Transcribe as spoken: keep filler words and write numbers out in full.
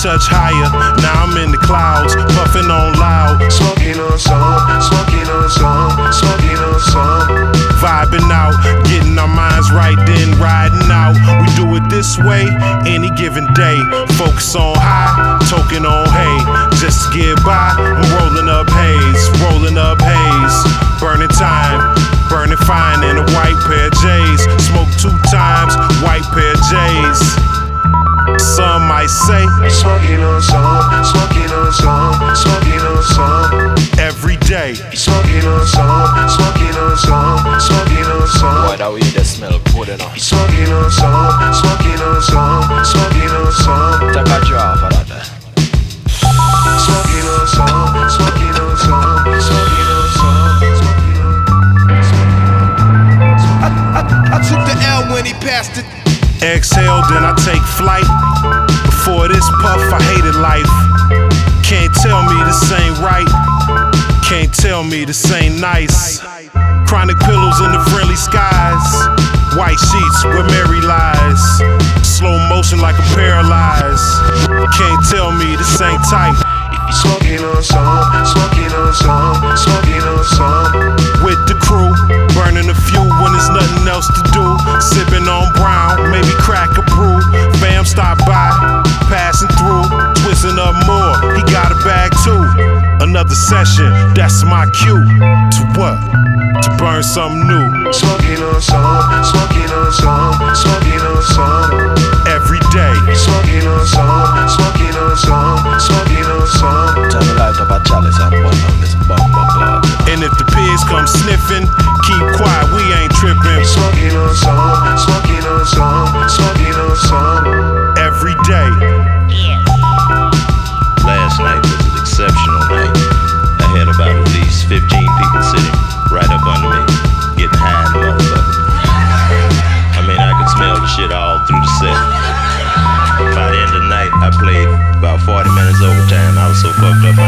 touch higher. Now I'm in the clouds, puffing on loud. Smoking on some, smoking on some, smoking on some. Vibing out, getting our minds right, then riding out. We do it this way, any given day. Focus on high, token on hay. Just to get by, I'm rolling up haze, rolling up haze. Burning time, burning fine in a white pair of J's. Smoke two times, white pair of J's. Some might say, smoking on some, smoking on some, smoking on some. Every day, smoking on some, smoking on some, smoking on some. Boy, that weed that smell good enough. Smoking on some, smoking on some, smoking on some. Take a draw for that. Eh? Smoking on some, smoking on some, smoking on some. I, I, I took the L when he passed it. exhale, then I take flight. Before this puff, I hated life. Can't tell me this ain't right. Can't tell me this ain't nice. Chronic pillows in the friendly skies. White sheets where Mary lies. Slow motion like a paralyzed. Can't tell me this ain't tight. Smoking on some, smoking on some, smoking on some. With the crew, burning a few when there's nothing else to do. Sipping on brown, maybe crack a brew. Fam stop by, passing through, twisting up more. He got a bag too. Another session, that's my cue. To what? To burn something new. Smoking on some, smoking on some, smoking on some. Every day. Smoking on some, smoking on some, smoking on some. Turn the light up a chalice and burn on this bumper cloud. And if the pigs come sniffing, keep quiet, we ain't tripping. Smoking on some, smoking on some, smoking on some. Every day. Last night was an exceptional night. I had about at least fifteen people sitting right up under me, getting high in the motherfucker. I mean, I could smell the shit all through the set. By the end of the night, I played about forty minutes overtime. I was so fucked up